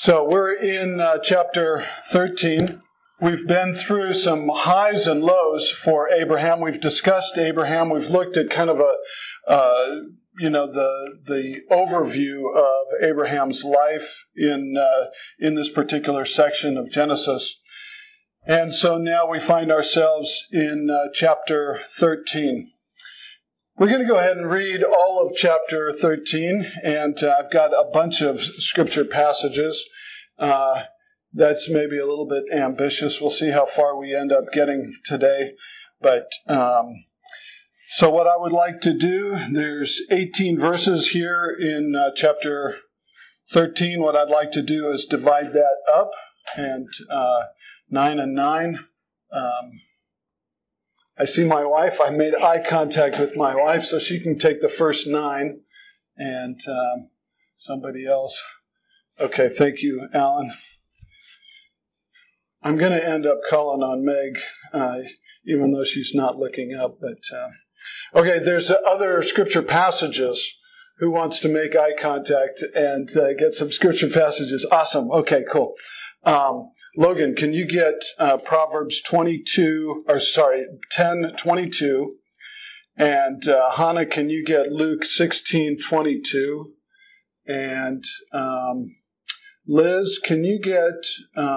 So we're in chapter 13. We've been through some highs and lows for Abraham. We've discussed Abraham. We've looked at kind of the overview of Abraham's life in this particular section of Genesis. And so now we find ourselves in chapter 13. We're going to go ahead and read all of chapter 13, and I've got a bunch of scripture passages. That's maybe a little bit ambitious. We'll see how far we end up getting today. But so what I would like to do, there's 18 verses here in chapter 13. What I'd like to do is divide that up, and 9 and 9. I see my wife. I made eye contact with my wife so she can take the first 9, and somebody else. Okay, thank you, Alan. I'm going to end up calling on Meg, even though she's not looking up. But okay, there's other scripture passages. Who wants to make eye contact and get some scripture passages? Awesome. Okay, cool. Logan, can you get Proverbs 10:22? And Hannah, can you get Luke 16:22? And Liz, can you get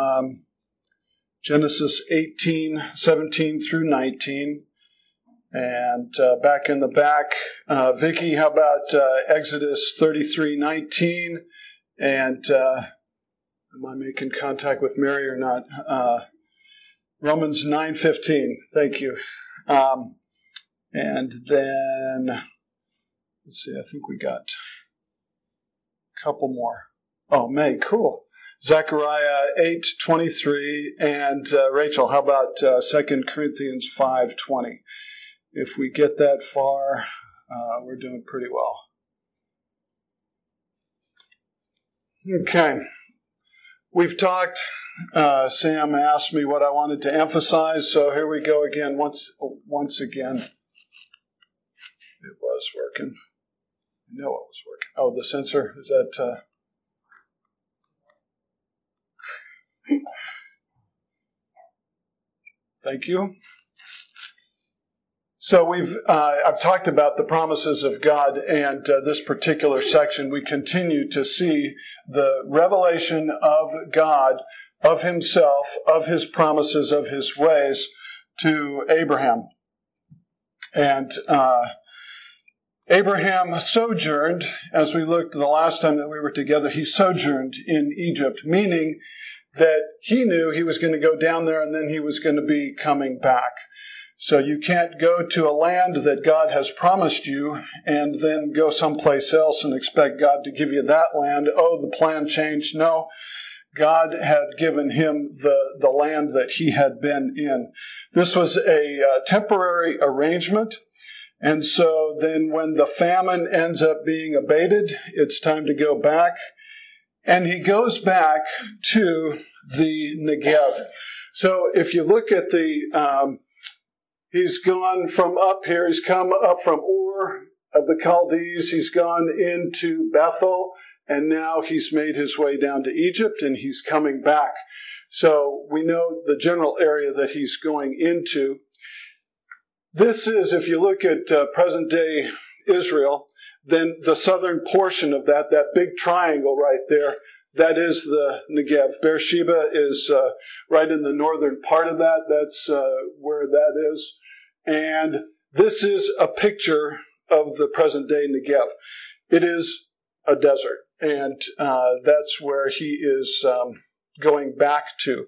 Genesis 18:17 through 19? And back in the back, Vicky, how about Exodus 33:19? And am I making contact with Mary or not? Romans 9:15. Thank you. And then, let's see, I think we got a couple more. Oh, Meg, cool. Zechariah 8:23. And Rachel, how about 2 Corinthians 5:20? If we get that far, we're doing pretty well. Okay. We've talked, Sam asked me what I wanted to emphasize, so here we go again, once again. It was working. I know it was working. Oh, the sensor, is that... Thank you. So I've talked about the promises of God, and this particular section, we continue to see the revelation of God, of himself, of his promises, of his ways to Abraham. And Abraham sojourned, as we looked the last time that we were together, he sojourned in Egypt, meaning that he knew he was going to go down there and then he was going to be coming back. So you can't go to a land that God has promised you and then go someplace else and expect God to give you that land. Oh, the plan changed. No, God had given him the land that he had been in. This was a temporary arrangement. And so then when the famine ends up being abated, it's time to go back. And he goes back to the Negev. So if you look at he's gone from up here. He's come up from Ur of the Chaldees. He's gone into Bethel, and now he's made his way down to Egypt, and he's coming back. So we know the general area that he's going into. This is, if you look at present-day Israel, then the southern portion of that big triangle right there, that is the Negev. Beersheba is right in the northern part of that. That's where that is. And this is a picture of the present-day Negev. It is a desert, and that's where he is going back to.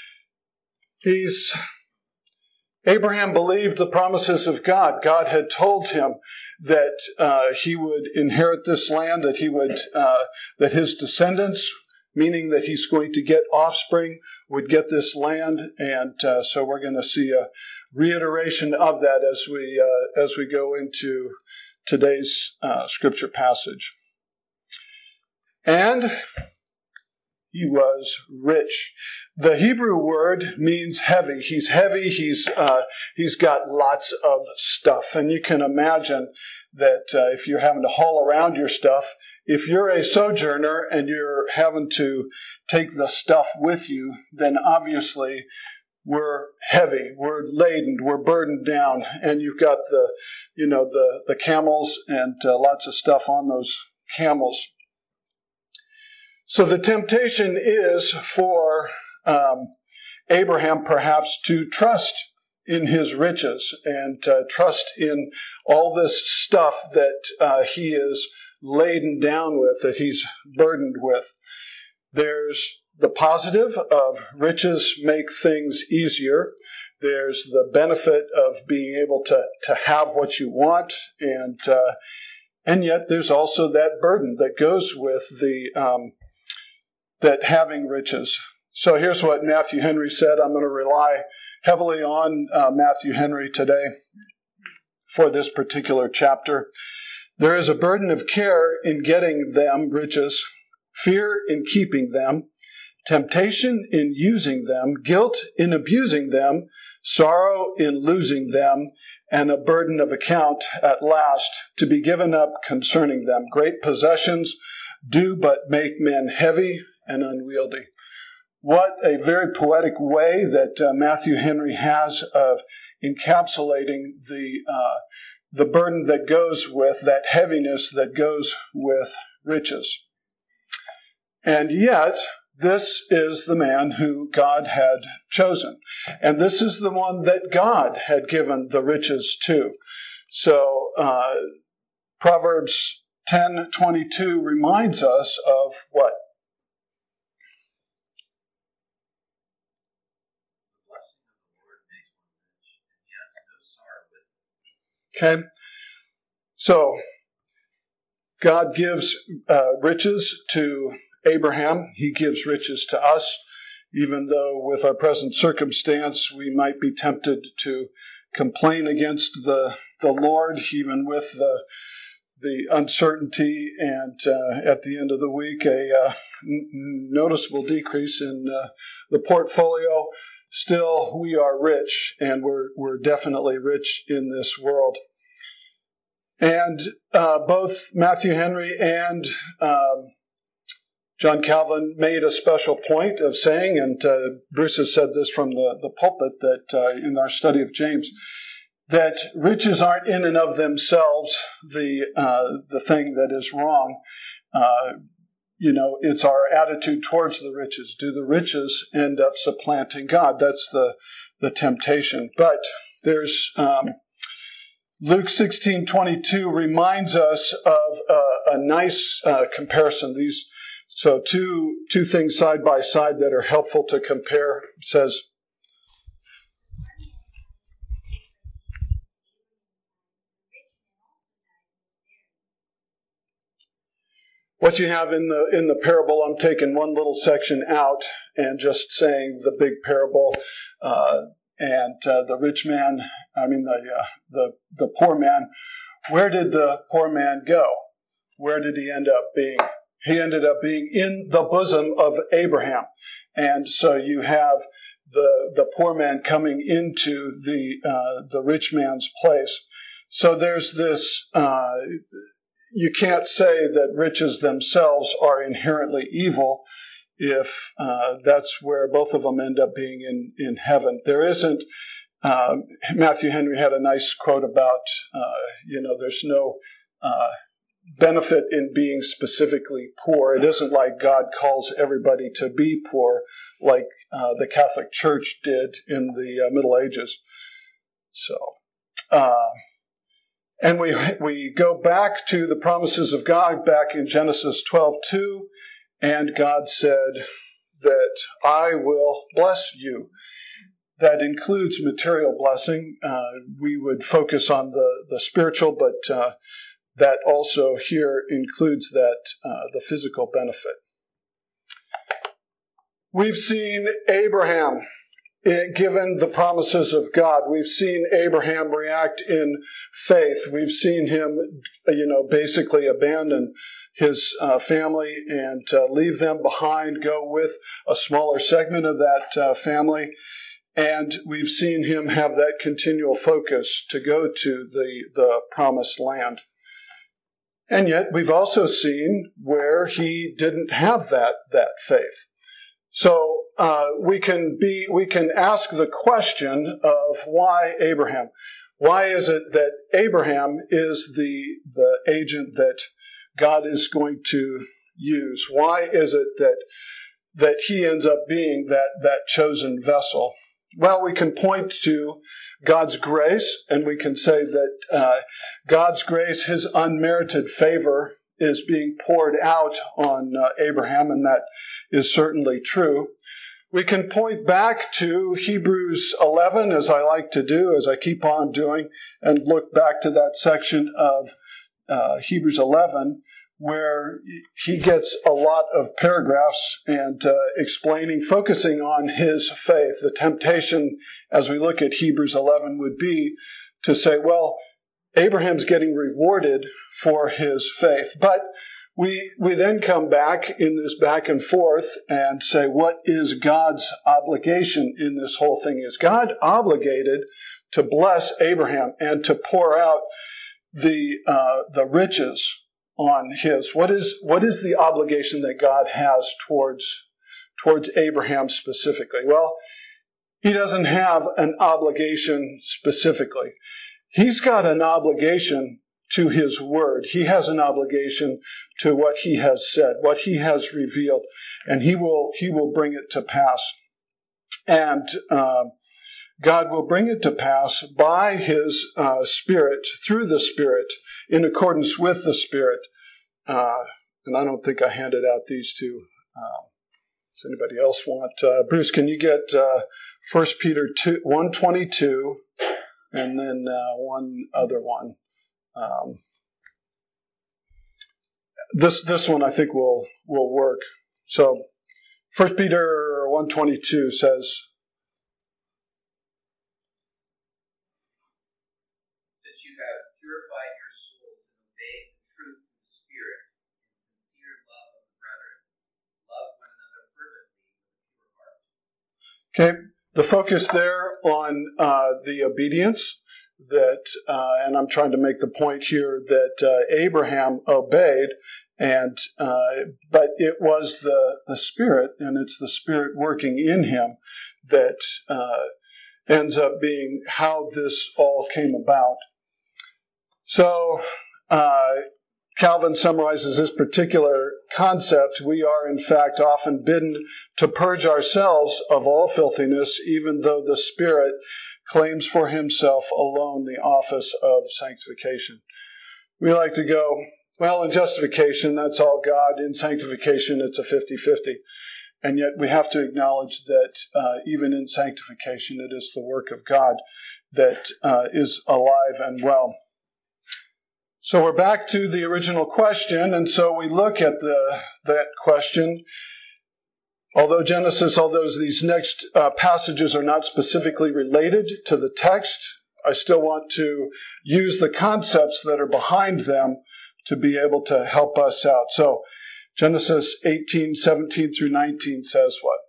Abraham believed the promises of God. God had told him that he would inherit this land, that his descendants, meaning that he's going to get offspring, would get this land, and so we're going to see a reiteration of that as we go into today's scripture passage. And he was rich. The Hebrew word means heavy. He's heavy. He's got lots of stuff, and you can imagine that if you're having to haul around your stuff, if you're a sojourner and you're having to take the stuff with you, then obviously we're heavy, we're laden, we're burdened down, and you've got the camels and lots of stuff on those camels. So the temptation is for Abraham perhaps to trust in his riches and trust in all this stuff that he is laden down with, that he's burdened with. There's the positive of riches make things easier. There's the benefit of being able to have what you want, and yet there's also that burden that goes with that having riches. So here's what Matthew Henry said. I'm going to rely heavily on Matthew Henry today for this particular chapter. There is a burden of care in getting them, riches, fear in keeping them, temptation in using them, guilt in abusing them, sorrow in losing them, and a burden of account at last to be given up concerning them. Great possessions do but make men heavy and unwieldy. What a very poetic way that Matthew Henry has of encapsulating the burden that goes with, that heaviness that goes with riches. And yet, this is the man who God had chosen. And this is the one that God had given the riches to. So, Proverbs 10:22 reminds us of what? Okay, so God gives riches to Abraham. He gives riches to us, even though with our present circumstance we might be tempted to complain against the Lord, even with the uncertainty and at the end of the week a noticeable decrease in the portfolio. Still, we are rich, and we're definitely rich in this world. And both Matthew Henry and John Calvin made a special point of saying, and Bruce has said this from the pulpit that in our study of James, that riches aren't in and of themselves the thing that is wrong. It's our attitude towards the riches. Do the riches end up supplanting God? That's the temptation. But there's Luke 16:22 reminds us of a nice comparison. So two things side by side that are helpful to compare. It says, what you have in the parable, I'm taking one little section out and just saying the big parable, and the rich man, the poor man. Where did the poor man go? Where did he end up being? He ended up being in the bosom of Abraham. And so you have the poor man coming into the rich man's place. So there's this, you can't say that riches themselves are inherently evil if that's where both of them end up being in heaven. There isn't, Matthew Henry had a nice quote about, there's no benefit in being specifically poor. It isn't like God calls everybody to be poor like the Catholic Church did in the Middle Ages. So, and we go back to the promises of God back in Genesis 12:2, and God said that I will bless you. That includes material blessing. We would focus on the spiritual, but that also here includes that the physical benefit. We've seen Abraham given the promises of God. We've seen Abraham react in faith. We've seen him, basically abandon his family and leave them behind, go with a smaller segment of that family. And we've seen him have that continual focus to go to the promised land. And yet we've also seen where he didn't have that faith. So we can ask the question of why Abraham? Why is it that Abraham is the agent that God is going to use? Why is it that he ends up being that chosen vessel? Well, we can point to God's grace, and we can say that God's grace, his unmerited favor, is being poured out on Abraham, and that is certainly true. We can point back to Hebrews 11, as I like to do, as I keep on doing, and look back to that section of Hebrews 11, where he gets a lot of paragraphs and focusing on his faith. The temptation, as we look at Hebrews 11, would be to say, well, Abraham's getting rewarded for his faith. But we then come back in this back and forth and say, what is God's obligation in this whole thing? Is God obligated to bless Abraham and to pour out the riches on his? What is the obligation that God has towards Abraham specifically? Well, he doesn't have an obligation specifically. He's got an obligation to his word. He has an obligation to what he has said, what he has revealed, and he will bring it to pass. And God will bring it to pass by his Spirit, through the Spirit, in accordance with the Spirit. And I don't think I handed out these two. Does anybody else want? Bruce, can you get 1 Peter 1:22, and then one other one? This one I think will work. So 1 Peter 1:22 says, "Since you have purified your souls and obeyed the truth in the Spirit in sincere love of the brethren, love one another fervently with a pure heart." Okay, the focus there on the obedience that, and I'm trying to make the point here that Abraham obeyed, and but it was the Spirit, and it's the Spirit working in him that ends up being how this all came about. So Calvin summarizes this particular concept. We are, in fact, often bidden to purge ourselves of all filthiness, even though the Spirit claims for himself alone the office of sanctification. We like to go, well, in justification, that's all God. In sanctification, it's a 50-50. And yet we have to acknowledge that even in sanctification, it is the work of God that is alive and well. So we're back to the original question, and so we look at that question. Although these next passages are not specifically related to the text, I still want to use the concepts that are behind them to be able to help us out. So Genesis 18:17 through 19 says what?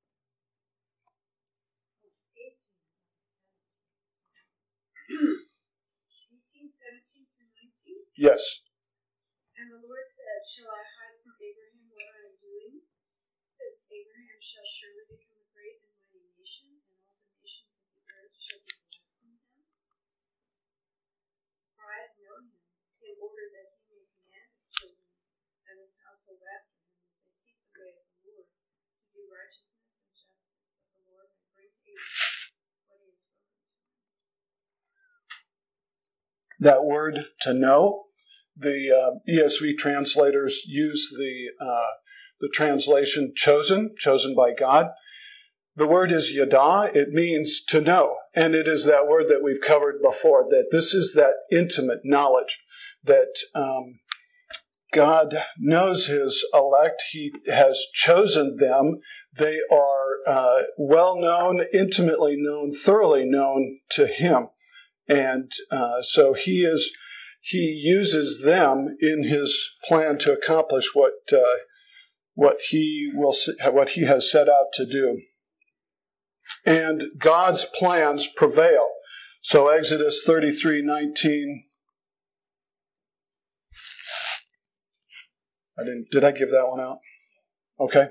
18:17 through 19? Yes. And the Lord said, "Shall I hide from Abraham what I am doing? Since Abraham shall surely become a great and mighty nation, and all the nations of the earth shall be blessed in him. For I have known him, in order that he may command his children and his household after him, that they keep the way of the Lord, to do righteousness and justice, that the Lord may bring to Abraham what he has spoken to him." That word, to know, the ESV translators use the translation chosen by God. The word is yada. It means to know. And it is that word that we've covered before, that this is that intimate knowledge that God knows his elect. He has chosen them. They are well known, intimately known, thoroughly known to him. And so he uses them in his plan to accomplish what he has set out to do. And God's plans prevail. So Exodus 33:19 Did I give that one out? Okay.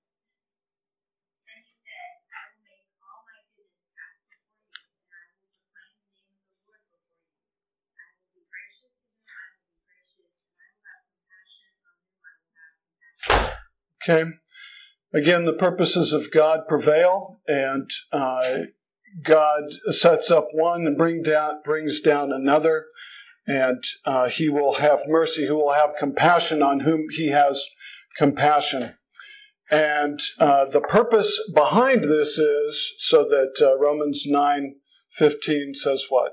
Okay. Again, the purposes of God prevail, and God sets up one and brings down another, and He will have mercy. He will have compassion on whom He has compassion. And the purpose behind this is so that Romans 9:15 says what?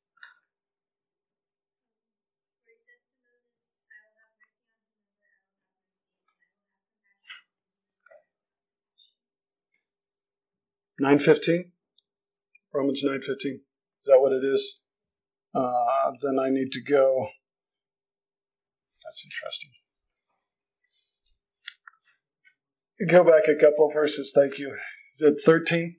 Romans 9:15. Is that what it is? Then I need to go. That's interesting. Go back a couple of verses. Thank you. Is it 13?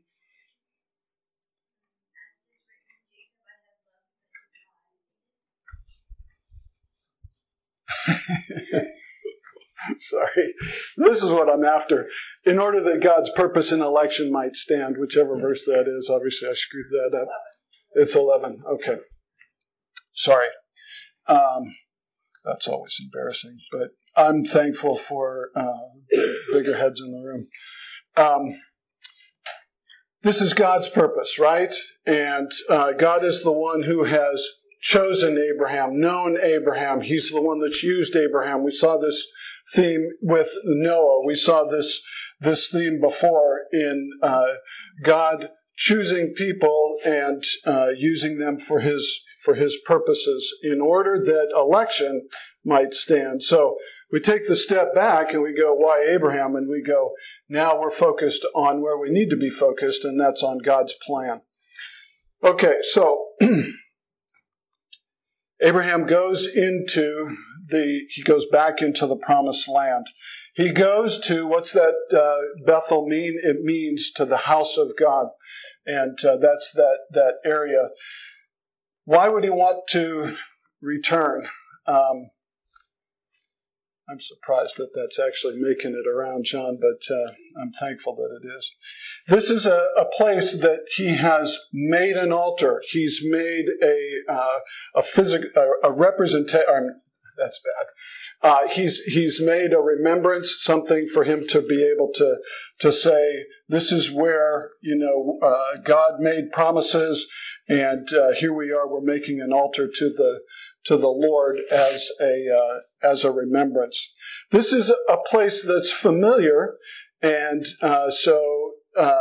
Sorry. This is what I'm after. In order that God's purpose in election might stand, whichever verse that is. Obviously, I screwed that up. It's 11. Okay. Sorry. That's always embarrassing, but I'm thankful for bigger heads in the room. This is God's purpose, right? And God is the one who has chosen Abraham, known Abraham. He's the one that's used Abraham. We saw this theme with Noah. We saw this theme before in God choosing people and using them for his purposes in order that election might stand. So we take the step back and we go, why Abraham? And we go, now we're focused on where we need to be focused, and that's on God's plan. Okay, so Abraham goes back into the promised land. He goes to, what's that Bethel mean? It means to the house of God. And that's that area. Why would he want to return? I'm surprised that that's actually making it around, John, but I'm thankful that it is. This is a place that he has made an altar. He's made a representation. That's bad. He's made a remembrance, something for him to be able to say, this is where God made promises, and here we are. We're making an altar to the Lord as a remembrance. This is a place that's familiar, and so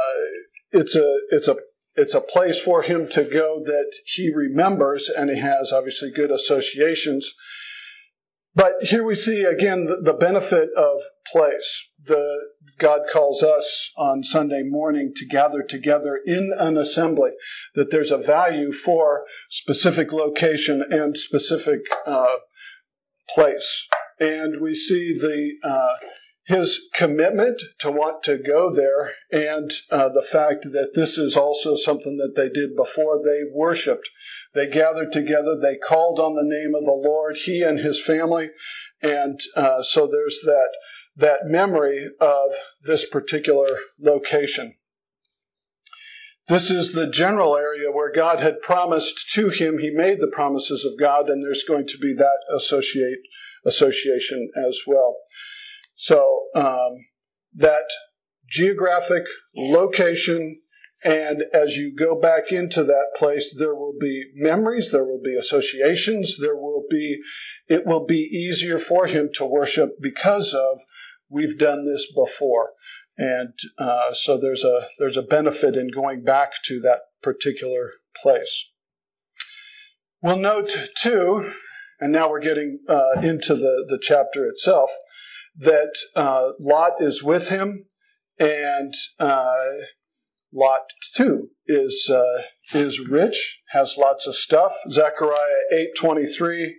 it's a place for him to go that he remembers, and he has obviously good associations. But here we see again the benefit of place. God calls us on Sunday morning to gather together in an assembly, that there's a value for specific location and specific place. And we see his commitment to want to go there, and the fact that this is also something that they did before they worshiped. They gathered together, they called on the name of the Lord, he and his family, and so there's that memory of this particular location. This is the general area where God had promised to him. He made the promises of God, and there's going to be that association as well. So that geographic location, and as you go back into that place, there will be memories, there will be associations, it will be easier for him to worship because of we've done this before. And so there's a benefit in going back to that particular place. We'll note too, and now we're getting into the chapter itself, that Lot is with him, and Lot too is rich, has lots of stuff. Zechariah 8:23.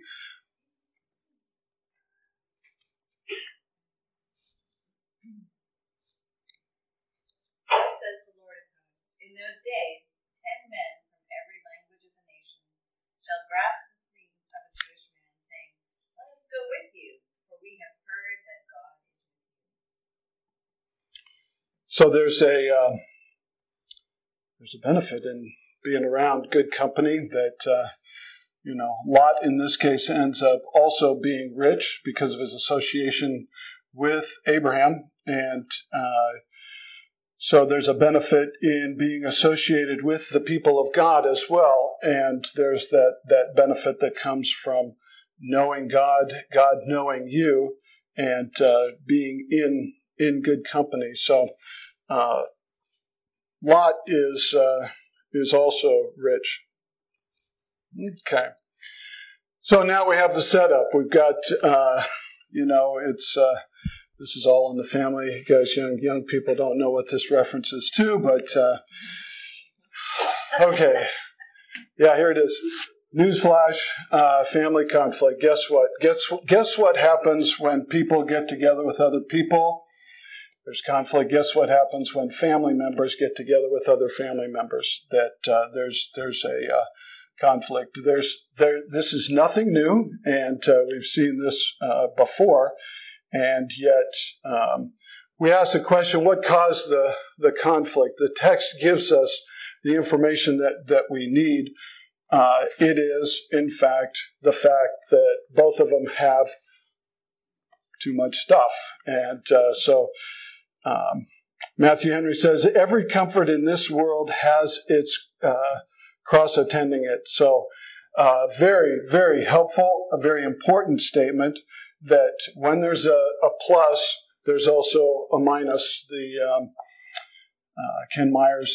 Says the Lord of hosts, in those days 10 men from every language of the nations shall grasp the sleeve of a Jewish man, saying, let us go with you, for we have heard So there's a benefit in being around good company that, Lot in this case ends up also being rich because of his association with Abraham. And so there's a benefit in being associated with the people of God as well. And there's that benefit that comes from knowing God, God knowing you, and being in good company. So Lot is also rich. Okay. So now we have the setup. We've got, this is all in the family. You guys, young people don't know what this reference is to, but okay. Yeah, here it is. Newsflash, family conflict. Guess what? Guess what happens when people get together with other people? There's conflict. Guess what happens when family members get together with other family members? There's a conflict. This is nothing new, and we've seen this before. And yet, we ask the question: what caused the conflict? The text gives us the information that we need. It is, in fact, the fact that both of them have too much stuff. And so Matthew Henry says, every comfort in this world has its cross attending it. So very, very helpful, a very important statement that when there's a plus, there's also a minus. The Ken Myers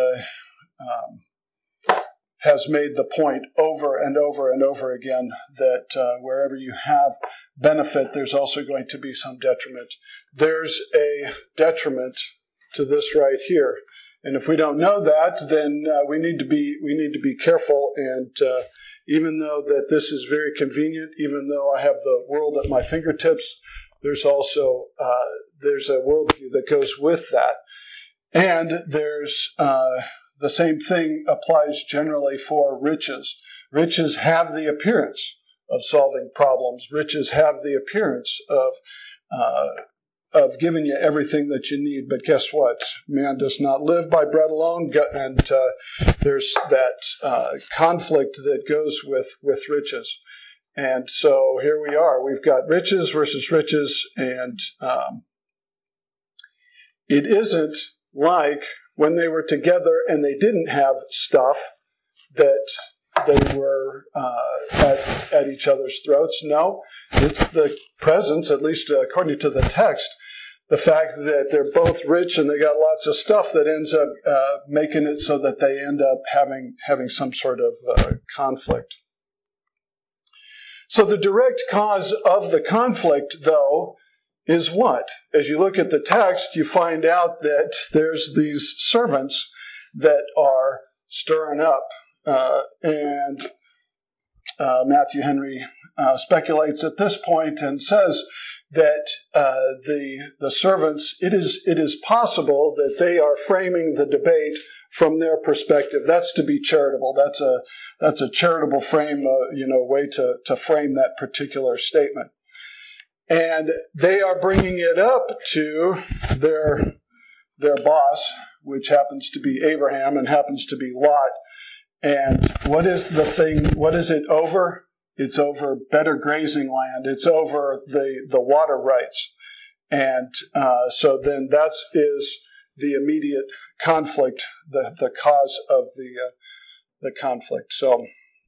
has made the point over and over and over again that wherever you have benefit, there's also going to be some detriment. There's a detriment to this right here, and if we don't know that, then we need to be careful. And even though that this is very convenient, even though I have the world at my fingertips, there's also there's a worldview that goes with that, and there's the same thing applies generally for riches. Riches have the appearance of solving problems. Riches have the appearance of giving you everything that you need. But guess what? Man does not live by bread alone, and there's that conflict that goes with riches. And so here we are. We've got riches versus riches, and it isn't like when they were together and they didn't have stuff that they were at each other's throats. No, it's the presence, at least according to the text, the fact that they're both rich and they got lots of stuff that ends up making it so that they end up having some sort of conflict. So the direct cause of the conflict, though, is what? As you look at the text, you find out that there's these servants that are stirring up. And Matthew Henry speculates at this point and says that the servants, it is possible that they are framing the debate from their perspective. That's to be charitable. That's a charitable frame, way to frame that particular statement. And they are bringing it up to their boss, which happens to be Abraham and happens to be Lot. And what is the thing? What is it over? It's over better grazing land. It's over the water rights. And so then that is the immediate conflict, the cause of the conflict. So,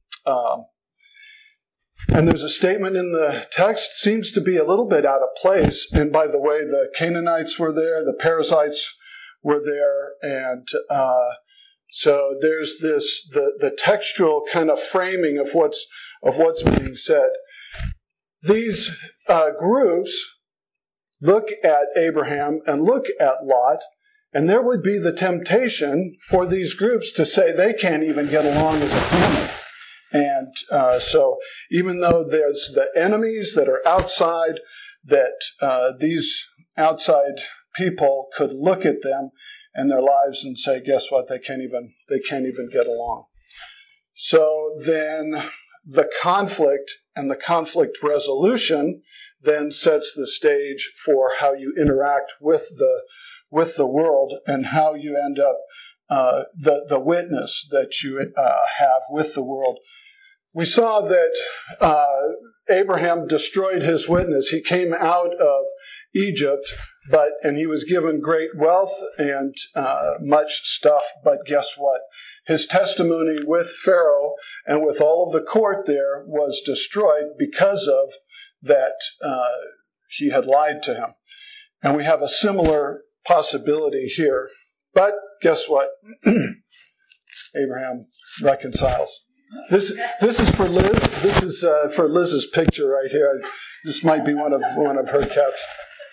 and there's a statement in the text, seems to be a little bit out of place. And by the way, the Canaanites were there, the Perizzites were there, and so there's the textual kind of framing of what's being said. These groups look at Abraham and look at Lot, and there would be the temptation for these groups to say they can't even get along as a family. And so even though there's the enemies that are outside, that these outside people could look at them and their lives and say, guess what? They can't even get along. So then the conflict and the conflict resolution then sets the stage for how you interact with with the world and how you end up, the witness that you have with the world. We saw that Abraham destroyed his witness. He came out of Egypt, and he was given great wealth and much stuff, but guess what? His testimony with Pharaoh and with all of the court there was destroyed because of that he had lied to him. And we have a similar possibility here. But guess what? Abraham reconciles. This is for Liz. This is for Liz's picture right here. This might be one of her cats.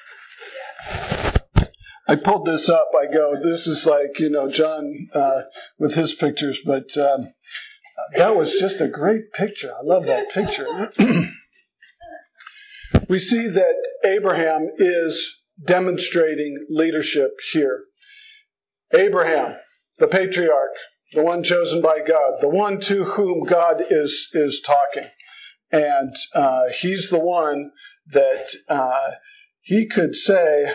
I pulled this up. I go, this is like, John with his pictures, but that was just a great picture. I love that picture. We see that Abraham is demonstrating leadership here. Abraham, the patriarch, the one chosen by God, the one to whom God is talking. And he's the one that he could say,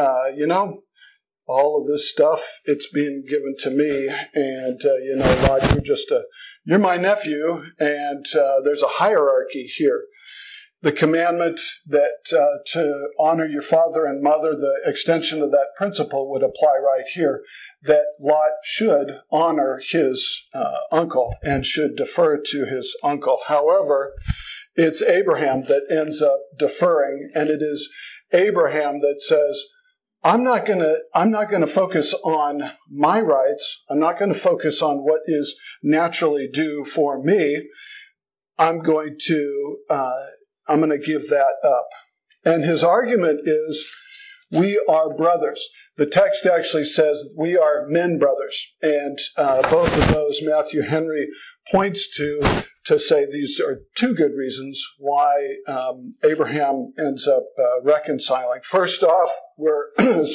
all of this stuff, it's being given to me. And, Lord, you're my nephew, and there's a hierarchy here. The commandment that to honor your father and mother, the extension of that principle would apply right here, that Lot should honor his uncle and should defer to his uncle. However, it's Abraham that ends up deferring, and it is Abraham that says, I'm not going to focus on my rights. I'm not going to focus on what is naturally due for me. I'm going to give that up. And his argument is, we are brothers. The text actually says we are men brothers. And both of those Matthew Henry points to say these are two good reasons why Abraham ends up reconciling. First off, we're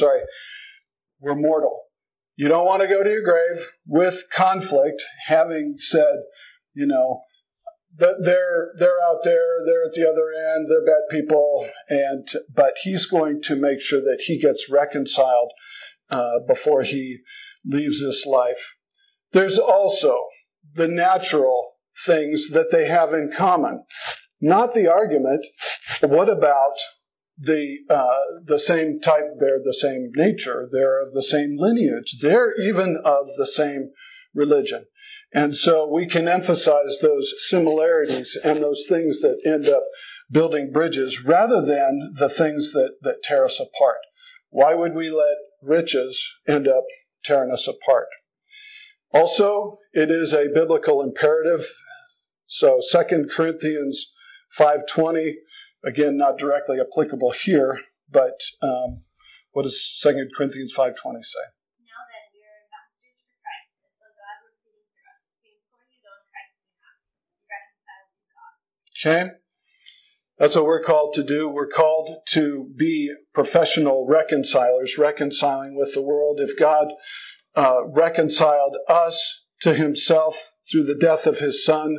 mortal. You don't want to go to your grave with conflict, having said, that they're out there, they're at the other end, they're bad people, but he's going to make sure that he gets reconciled before he leaves this life. There's also the natural things that they have in common. Not the argument. What about the same type? They're the same nature. They're of the same lineage. They're even of the same religion. And so we can emphasize those similarities and those things that end up building bridges rather than the things that tear us apart. Why would we let riches end up tearing us apart? Also, it is a biblical imperative. So 2 Corinthians 5:20, again, not directly applicable here, but what does 2 Corinthians 5:20 say? Now then, we are ambassadors for Christ, as though God were pleading for us. We implore you, though, on Christ's behalf, be reconciled to God. Okay? That's what we're called to do. We're called to be professional reconcilers, reconciling with the world. If God reconciled us to himself through the death of his son,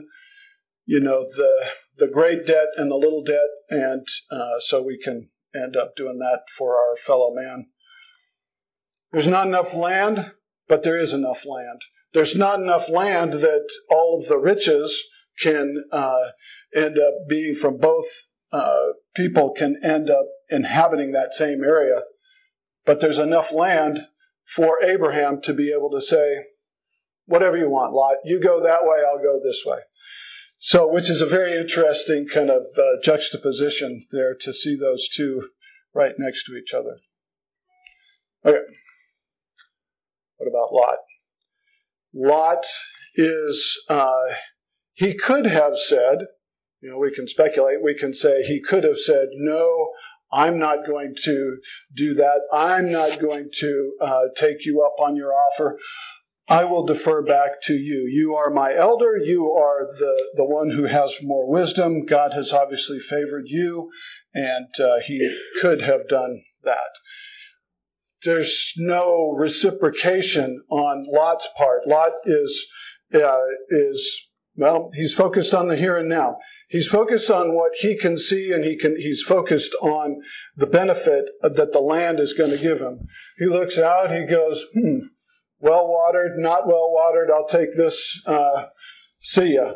the great debt and the little debt, and so we can end up doing that for our fellow man. There's not enough land, but there is enough land. There's not enough land that all of the riches can end up being from both people can end up inhabiting that same area. But there's enough land for Abraham to be able to say, whatever you want, Lot, you go that way, I'll go this way. So, which is a very interesting kind of juxtaposition there to see those two right next to each other. Okay. What about Lot? Lot is, he could have said, we can speculate, we can say he could have said, no, I'm not going to do that. I'm not going to take you up on your offer. I will defer back to you. You are my elder. You are the one who has more wisdom. God has obviously favored you, and he could have done that. There's no reciprocation on Lot's part. Lot is he's focused on the here and now. He's focused on what he can see, and he's focused on the benefit that the land is going to give him. He looks out, he goes, well-watered, not well-watered, I'll take this, see ya,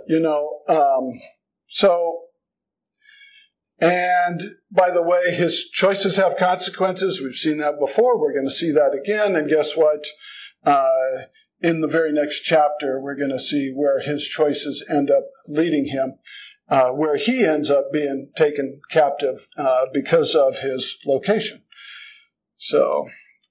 and by the way, his choices have consequences. We've seen that before. We're going to see that again. And guess what? In the very next chapter, we're going to see where his choices end up leading him, where he ends up being taken captive because of his location. So,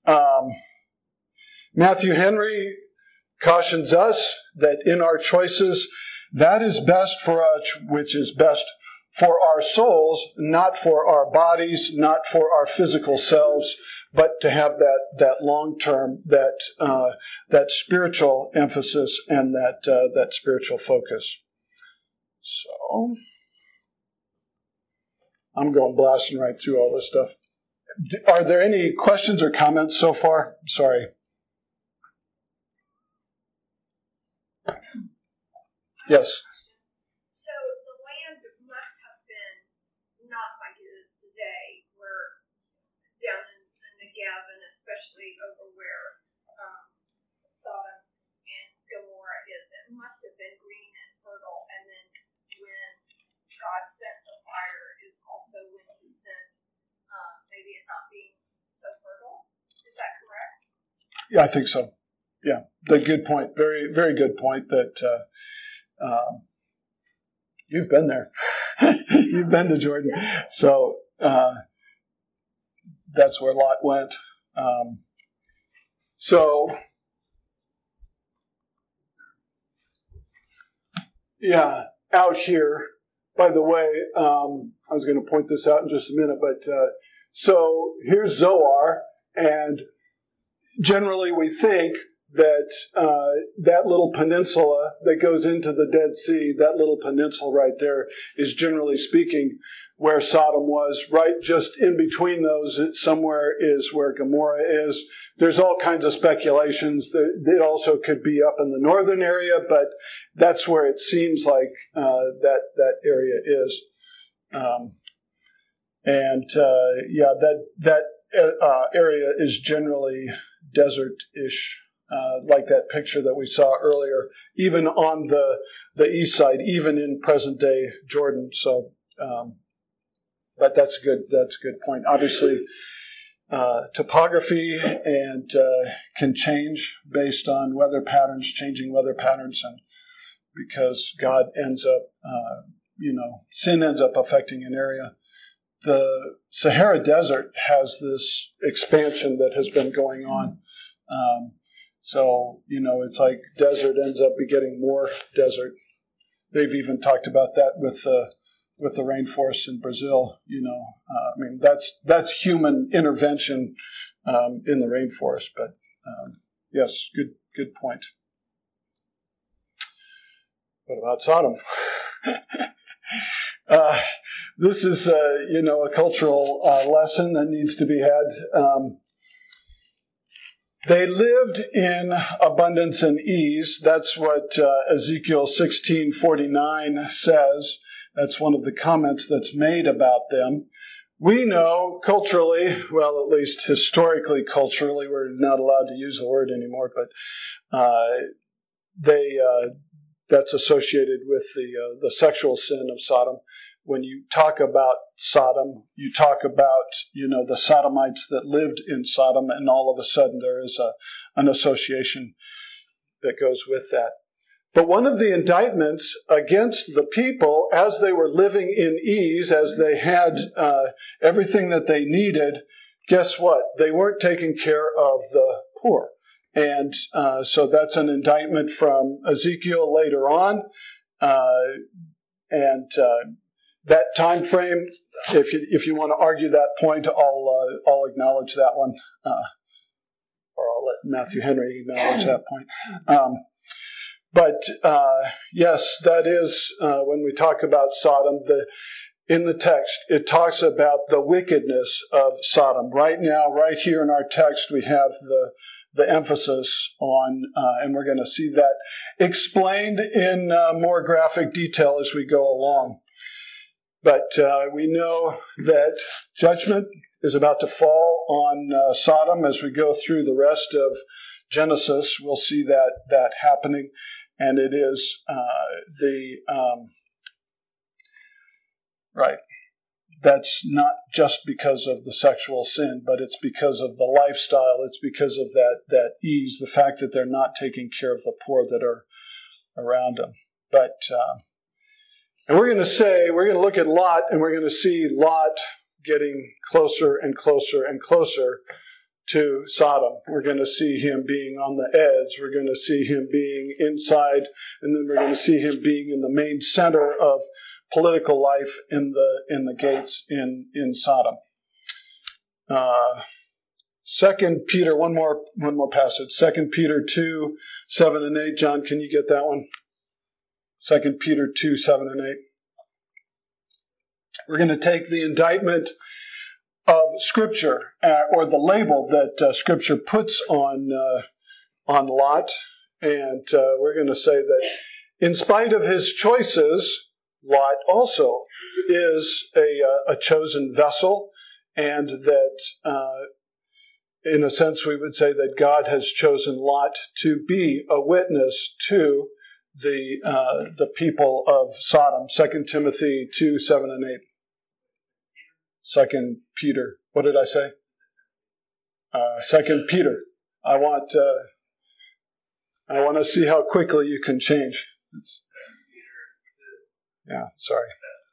Matthew Henry cautions us that in our choices, that is best for us, which is best for our souls, not for our bodies, not for our physical selves, but to have that long-term, that spiritual emphasis and that spiritual focus. So, I'm going blasting right through all this stuff. Are there any questions or comments so far? Sorry. Yes. So the land must have been not like it is today, where down in the Negev, and especially over where Sodom and Gomorrah is, it must have been green and fertile. And then when God sent the fire is also when he sent maybe it not being so fertile. Is that correct? Yeah, I think so. Yeah, good point. Very, very good point that you've been there. You've been to Jordan. So that's where Lot went. Out here, by the way, I was going to point this out in just a minute, but so here's Zoar, and generally we think that that little peninsula that goes into the Dead Sea, that little peninsula right there, is generally speaking where Sodom was. Right just in between those, somewhere is where Gomorrah is. There's all kinds of speculations. It also could be up in the northern area, but that's where it seems like that area is. That area is generally desert-ish. Like that picture that we saw earlier, even on the east side, even in present-day Jordan. So, but that's a good point. Obviously, topography and can change based on changing weather patterns, and because God ends up, sin ends up affecting an area. The Sahara Desert has this expansion that has been going on. So, it's like desert ends up getting more desert. They've even talked about that with the rainforests in Brazil. That's human intervention in the rainforest. But yes, good point. What about Sodom? This is a cultural lesson that needs to be had. They lived in abundance and ease. That's what Ezekiel 16:49 says. That's one of the comments that's made about them. We know culturally, well, at least historically culturally, we're not allowed to use the word anymore, but that's associated with the sexual sin of Sodom. When you talk about Sodom, you talk about, the Sodomites that lived in Sodom, and all of a sudden there is an association that goes with that. But one of the indictments against the people, as they were living in ease, as they had everything that they needed, guess what? They weren't taking care of the poor. And so that's an indictment from Ezekiel later on. That time frame, if you want to argue that point, I'll acknowledge that one, or I'll let Matthew Henry acknowledge that point. Yes, that is when we talk about Sodom. In the text, it talks about the wickedness of Sodom. Right now, right here in our text, we have the emphasis on, and we're going to see that explained in more graphic detail as we go along. But we know that judgment is about to fall on Sodom as we go through the rest of Genesis. We'll see that happening, and it is right. That's not just because of the sexual sin, but it's because of the lifestyle. It's because of that ease, the fact that they're not taking care of the poor that are around them. But and we're going to look at Lot, and we're going to see Lot getting closer and closer and closer to Sodom. We're going to see him being on the edge. We're going to see him being inside, and then we're going to see him being in the main center of political life in the gates in Sodom. 2 Peter, one more passage. 2 Peter 2, 7 and 8. John, can you get that one? 2 Peter 2, 7 and 8. We're going to take the indictment of Scripture, or the label that Scripture puts on Lot, and we're going to say that in spite of his choices, Lot also is a chosen vessel, and that in a sense we would say that God has chosen Lot to be a witness to the people of Sodom. 2 Timothy 2, 7 and 8. 2 Peter. What did I say? 2 Peter. I want to see how quickly you can change. Yeah, sorry.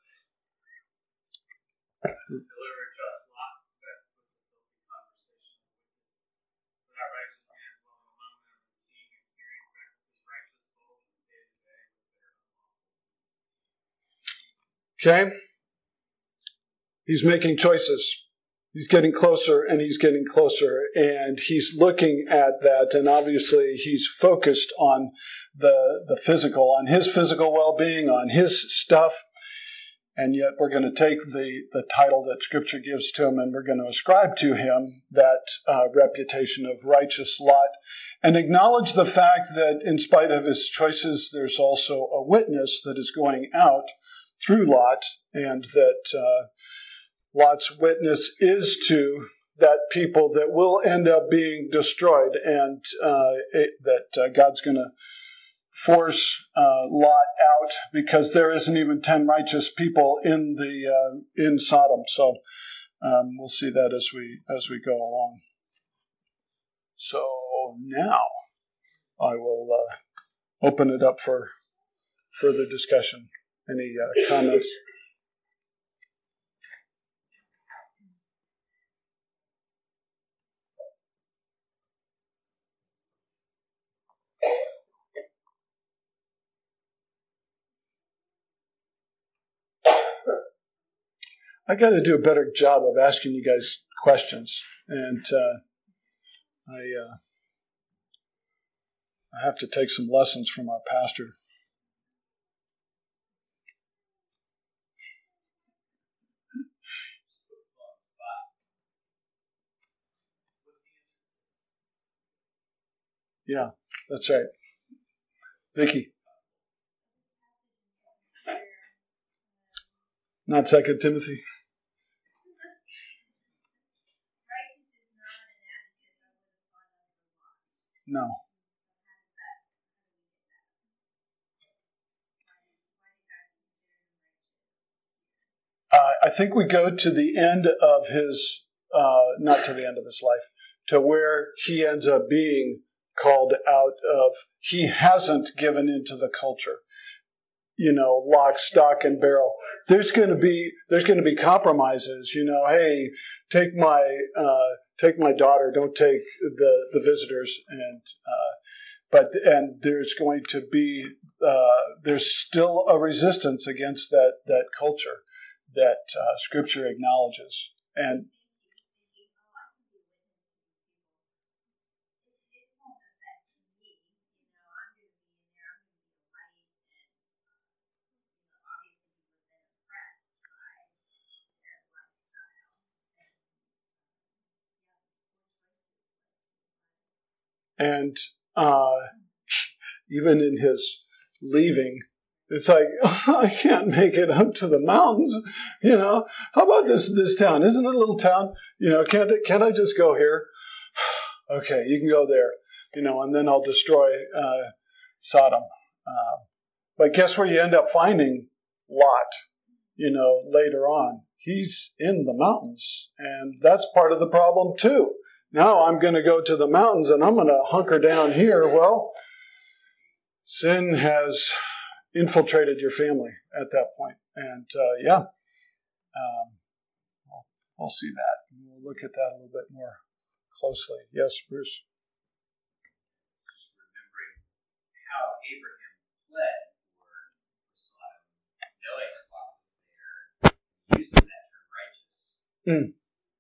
Okay? He's making choices. He's getting closer and he's getting closer, and he's looking at that, and obviously he's focused on the physical, on his physical well-being, on his stuff, and yet we're going to take the title that Scripture gives to him, and we're going to ascribe to him that reputation of righteous Lot, and acknowledge the fact that in spite of his choices, there's also a witness that is going out through Lot, and that Lot's witness is to that people that will end up being destroyed, and that God's going to force Lot out because there isn't even 10 righteous people in Sodom. So we'll see that as we go along. So now I will open it up for further discussion. Any comments? I got to do a better job of asking you guys questions, and I have to take some lessons from our pastor. Yeah, that's right. Vicky. Not 2 Timothy. No. I think we go to the end of his, not to the end of his life, to where he ends up being called out of, he hasn't given into the culture. Lock, stock, and barrel. There's going to be compromises. Hey, take my daughter. Don't take the visitors. And there's going to be there's still a resistance against that culture that Scripture acknowledges. And even in his leaving, It's like, I can't make it up to the mountains. How about this town? Isn't it a little town? Can't I just go here? Okay, you can go there. And then I'll destroy Sodom. But guess where you end up finding Lot, later on? He's in the mountains. And that's part of the problem too. Now I'm going to go to the mountains and I'm going to hunker down here. Well, sin has infiltrated your family at that point. And we'll see that. We'll look at that a little bit more closely. Yes, Bruce? Just remembering how Abraham fled for Sodom, knowing that Lot was there, uses that term righteous as a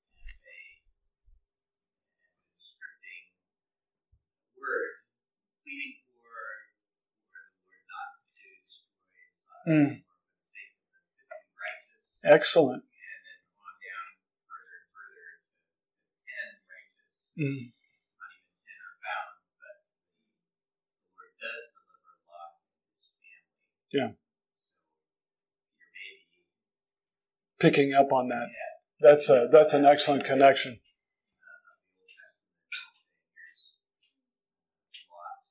descripting word, pleading for the Lord not to destroy Sodom, for the sake of the righteous. Excellent. And then on down further and further to 10 righteous. Not even 10 are found, but the Lord does deliver Lot and his family. Yeah. So you're maybe Picking up on that. Yeah. That's an excellent connection. The Old Testament here's Lot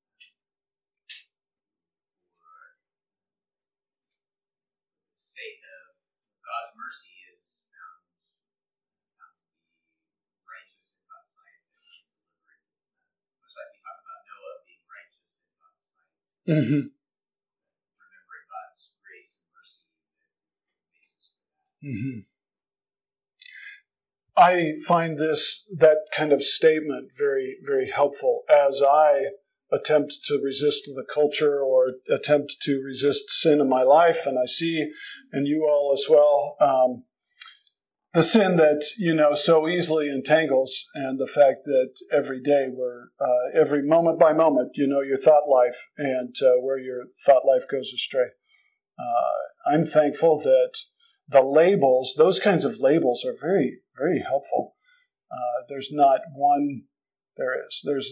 for the sake of God's mercy is found to be righteous in God's sight and delivered. Much like we talk about Noah being righteous in God's sight. Mm-hmm. Remembering God's grace and mercy is the basis for that. Mm-hmm. I find that kind of statement very, very helpful as I attempt to resist the culture or attempt to resist sin in my life. And I see, and you all as well, the sin that, so easily entangles, and the fact that every day every moment by moment, your thought life and where your thought life goes astray. I'm thankful that the labels, those kinds of labels are very, very helpful. There's not one, there's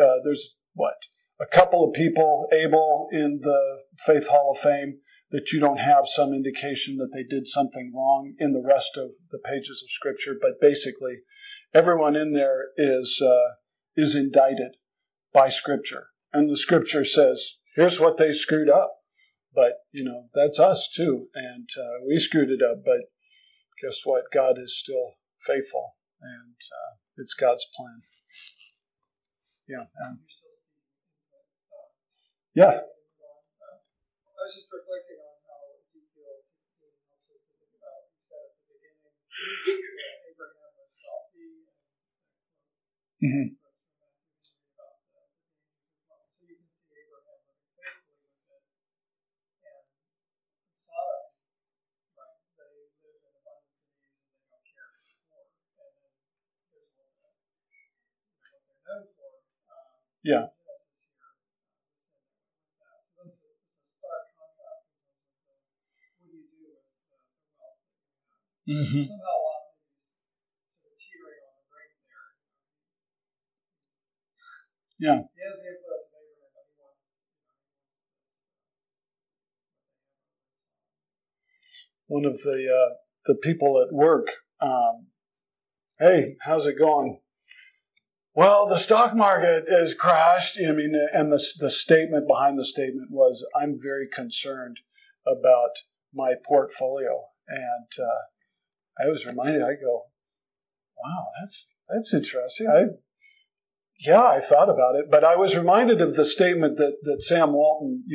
a couple of people able in the Faith Hall of Fame that you don't have some indication that they did something wrong in the rest of the pages of Scripture. But basically, everyone in there is indicted by Scripture. And the Scripture says, here's what they screwed up. But, that's us too. And we screwed it up. But guess what? God is still faithful. And it's God's plan. Yeah. Yeah. I was just reflecting on how Ezekiel 16 helps us to think about, you said at the beginning, Abraham was wealthy. Mm-hmm. So you can see Abraham living faithfully with it. And in Sodom, right, they live in abundance of ease and they don't care for the poor. And then there's what they're known for. Yeah. Genesis here. So this is a stark contrast in terms of what do you do with the wealth that you have. Mm-hmm. Somehow Lot is sort of teetering on the brink there. Yeah. He has the influence of Abraham, but he wants One of the people at work, hey, how's it going? Well, the stock market has crashed. I mean, and the statement behind the statement was, I'm very concerned about my portfolio. And I was reminded, I go, wow, that's interesting. I thought about it, but I was reminded of the statement that Sam Walton,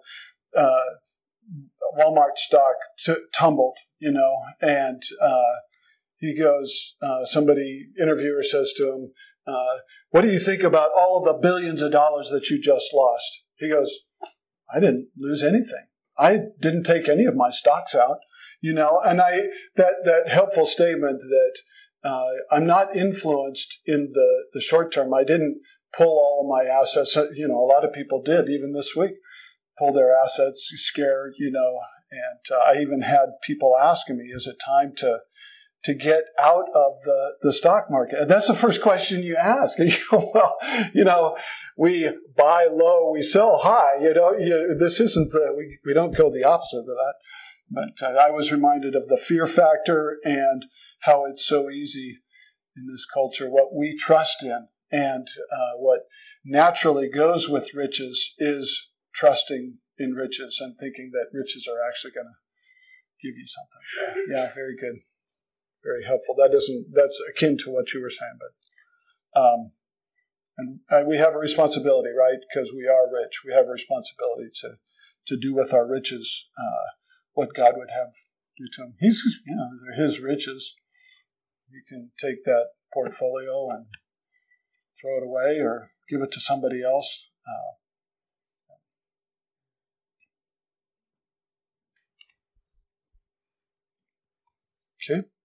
Walmart stock tumbled, and he goes, interviewer says to him, what do you think about all of the billions of dollars that you just lost? He goes, I didn't lose anything. I didn't take any of my stocks out, and that helpful statement that I'm not influenced in the short term. I didn't pull all of my assets. A lot of people did, even this week, pull their assets, scared, and I even had people asking me, is it time to to get out of the stock market? And that's the first question you ask. You go, well, we buy low, we sell high. This isn't we don't go the opposite of that. But I was reminded of the fear factor and how it's so easy in this culture, what we trust in. And what naturally goes with riches is trusting in riches and thinking that riches are actually going to give you something. So, yeah, very good. Very helpful. That's akin to what you were saying, but and we have a responsibility, right? Because we are rich, we have a responsibility to do with our riches what God would have do to him. They're his riches. You can take that portfolio and throw it away or give it to somebody else. Okay.